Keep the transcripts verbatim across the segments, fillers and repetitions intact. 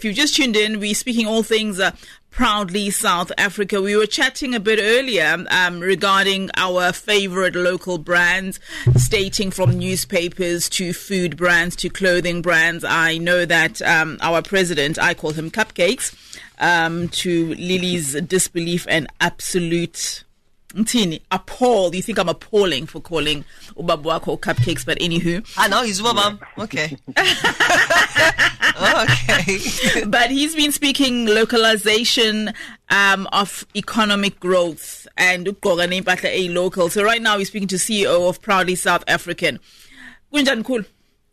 if you've just tuned in, we're speaking all things uh, Proudly South Africa. We were chatting a bit earlier um, regarding our favorite local brands, stating from newspapers to food brands to clothing brands. I know that um, our president, I call him Cupcakes, um, to Lily's disbelief and absolute Ntini, appalled. You think I'm appalling for calling Ubabwako Cupcakes, but anywho. I know, he's Ubabam. Okay. Okay. But he's been speaking localization um, of economic growth and a local. So right now he's speaking to C E O of Proudly South African. Kunjan Kul.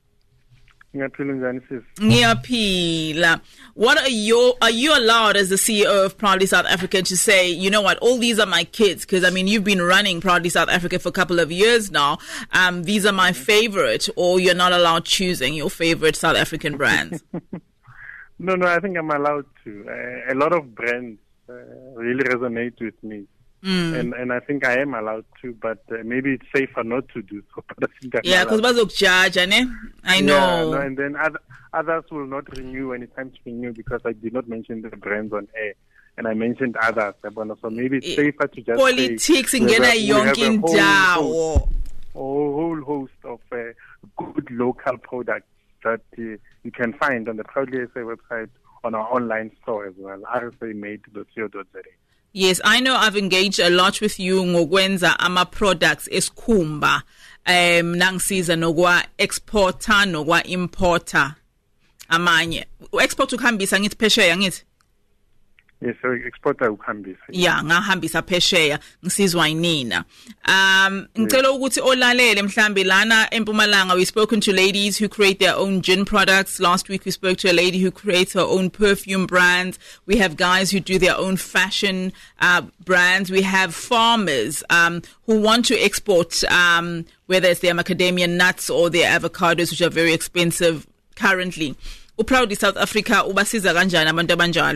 Ngiyaphila. What are you are you allowed as the C E O of Proudly South Africa to say, you know what, all these are my kids? Because I mean, you've been running Proudly South Africa for a couple of years now. Um, these are my favorite, or you're not allowed choosing your favorite South African brands? No, no, I think I'm allowed to. Uh, a lot of brands uh, really resonate with me. Mm. And and I think I am allowed to, but uh, maybe it's safer not to do so. But I think I'm yeah, because bazok judge, I know. Yeah, no, and then other, others will not renew when it's time to renew because I did not mention the brands on air, and I mentioned others. So maybe it's safer to just politics say we have a, we have a whole, host, a whole host of uh, good local products that uh, you can find on the Proudly S A website, on our online store as well, r s a made dot co dot za. Yes, I know I've engaged a lot with you ngokwenza ama products esikhumba um nangisiza nokwa exporter nokwa importer amanye. Export ukuhambisa ngithi phesheya ngithi? Yes, so exporter ukuhambisa. Yeah, ngahambisa phesheya ngisizwa yinina. Um ngicela ukuthi olalele mhlambi lana eMpumalanga we spoken to ladies who create their own gin products. Last week we spoke to a lady who creates her own perfume brands. We have guys who do their own fashion uh brands. We have farmers um who want to export um whether it's their macadamia nuts or their avocados, which are very expensive currently. Uproudly South Africa ubasiza kanjani abantu abanjalo?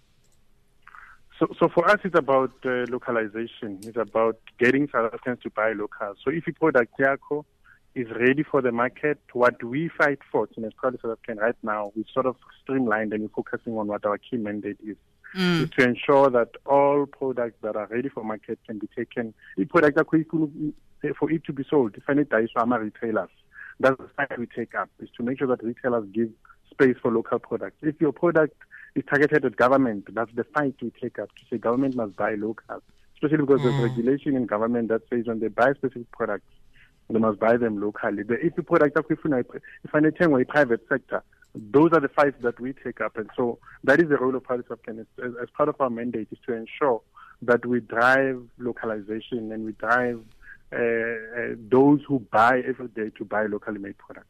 So, so for us, it's about uh, localization. It's about getting South Africans to buy local. So if a product Yako is ready for the market, what we fight for in Proudly South African right now, we've sort of streamlined and we're focusing on what our key mandate is, mm. is to ensure that all products that are ready for market can be taken. If product for it to be sold, if any dice from our retailers, that's the fight we take up, is to make sure that retailers give space for local products. If your product is targeted at government, that's the fight we take up, to say government must buy local, especially because mm. there's regulation in government that says when they buy specific products, they must buy them locally. But if the product if I a private sector, those are the fights that we take up. And so that is the role of Proudly South African. As, as part of our mandate is to ensure that we drive localization and we drive uh, uh, those who buy every day to buy locally made products.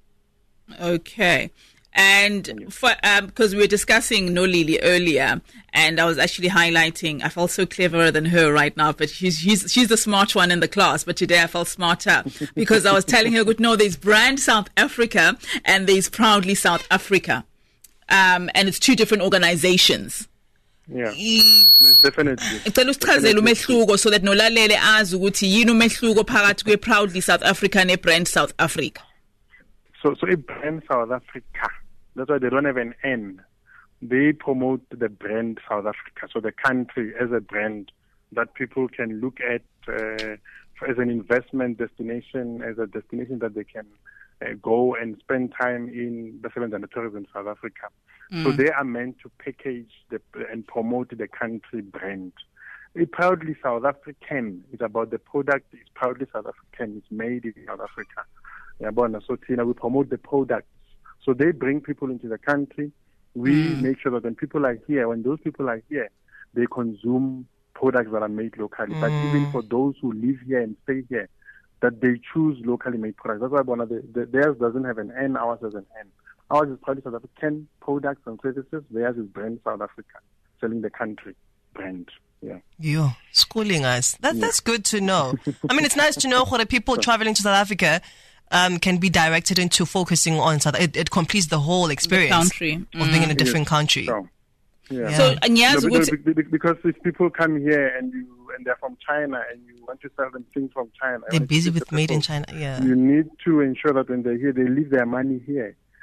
Okay. And for, um, because we were discussing Nolili earlier, and I was actually highlighting, I felt so cleverer than her right now, but she's, she's, she's the smart one in the class, but today I felt smarter because I was telling her, good, no, there's Brand South Africa and there's Proudly South Africa. Um, and it's two different organizations. Yeah, definitely. Ngicela usichazele umehluko so that nolalele azi ukuthi yini umehluko phakathi kwe Proudly South Africa ne Brand South Africa. So, so a brand South Africa, that's why they don't have an N. They promote the brand South Africa, so the country as a brand that people can look at uh, as an investment destination, as a destination that they can uh, go and spend time in the seventh and the tourism South Africa. Mm. So they are meant to package the, and promote the country brand. A Proudly South African is about the product. It's Proudly South African. It's made in South Africa. Yeah, so Tina, we promote the products. So they bring people into the country. We mm. make sure that when people are here, when those people are here, they consume products that are made locally. Mm. But even for those who live here and stay here, that they choose locally made products. That's why one of the, the theirs doesn't have an N, ours has an N. Ours is Proudly South African products and services. Theirs is Brand South Africa, selling the country brand. Yeah. Yo, schooling us. That, yeah. That's good to know. I mean, it's nice to know what people traveling to South Africa Um, can be directed into focusing on South. It, it completes the whole experience the country. of mm. being in a different yes. country. So, yeah. Yeah. So, and yes, no, because, because if people come here and you and they're from China and you want to sell them things from China, they're busy with made in China. Yeah, you need to ensure that when they're here, they leave their money here.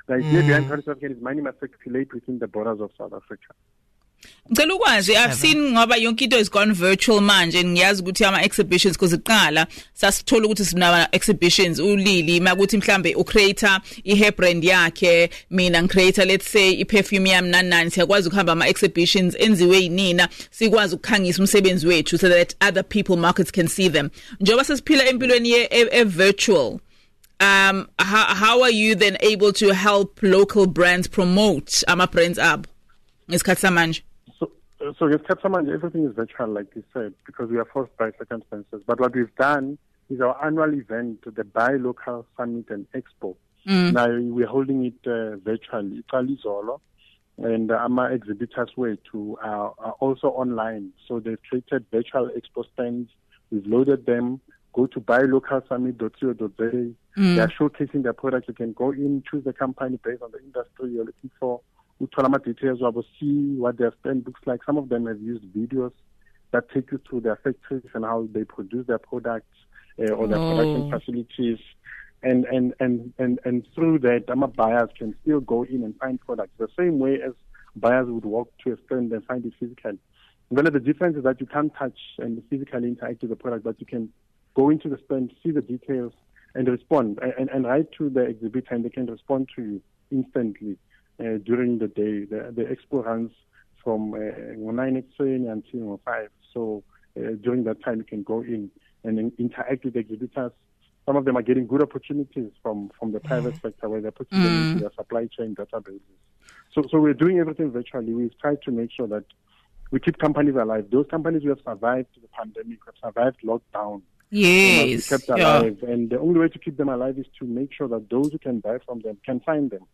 The idea mm. behind Product South Africa is money must circulate within the borders of South Africa. Ngicela ukwazi I've seen ngoba yonke into is gone virtual manje ngiyazi ukuthi ama exhibitions because iqala sasithola ukuthi sina exhibitions ulili makuthi mhlambe ucreator ihair brand yakhe mina ngicreator let's say iperfume yami nani nani siyakwazi ukuhamba ama exhibitions enziwe yinina sikwazi ukukhangisa umsebenzi wethu so that other people markets can see them njoba sesiphila empilweni ye e virtual um how, how are you then able to help local brands promote ama brands up ngesikhathi samanje? So yes, Kapsamanje, everything is virtual, like you said, because we are forced by circumstances. But what we've done is our annual event, the Buy Local Summit and Expo. Mm. Now we're holding it uh, virtually. Zolo, and uh, our exhibitors were to uh, are also online. So they've created virtual expo stands. We've loaded them. Go to buy local summit dot co dot za. Mm. They are showcasing their products. You can go in, choose the company based on the industry you're looking for. Details, we will see what their stand looks like. Some of them have used videos that take you through their factories and how they produce their products uh, or their oh. production facilities. And, and, and, and, and through that, our buyers can still go in and find products the same way as buyers would walk to a stand and find it physically. Well, the difference is that you can't touch and physically interact with the product, but you can go into the stand, see the details, and respond, and, and, and write to the exhibitor, and they can respond to you instantly. Uh, during the day, the, the expo runs from uh, nine until five. So uh, during that time, you can go in and in, interact with the exhibitors. Some of them are getting good opportunities from, from the private mm. sector where they're putting mm. them into their supply chain databases. So, so we're doing everything virtually. We've tried to make sure that we keep companies alive. Those companies who have survived the pandemic, have survived lockdown. Yes. Kept alive. Yeah. And the only way to keep them alive is to make sure that those who can buy from them can find them.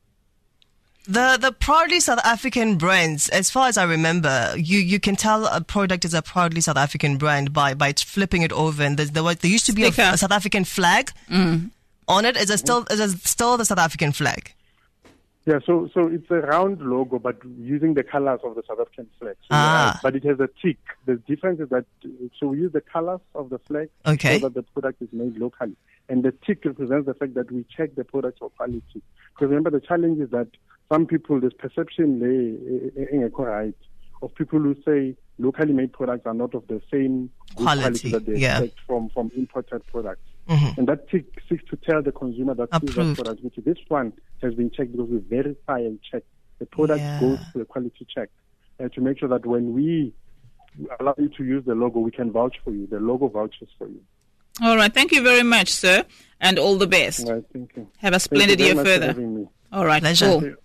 The the proudly South African brands, as far as I remember, you, you can tell a product is a proudly South African brand by, by flipping it over, and there, there, was, there used to be a, a South African flag mm. on it. Is it still is it still the South African flag? Yeah, so so it's a round logo, but using the colors of the South African flag. So ah. Right, but it has a tick. The difference is that so we use the colors of the flag okay. so that the product is made locally, and the tick represents the fact that we check the product for quality. Because remember, the challenge is that some people, there's perception there right, of people who say locally made products are not of the same quality, quality that they yeah. expect from, from imported products. Mm-hmm. And that tick seeks to tell the consumer that that product, which this one has been checked because we verify and check. The product yeah. goes to the quality check uh, to make sure that when we allow you to use the logo, we can vouch for you. The logo vouches for you. All right. Thank you very much, sir, and all the best. All right, thank you. Have a splendid year further. For having me. All right. Pleasure. Cool.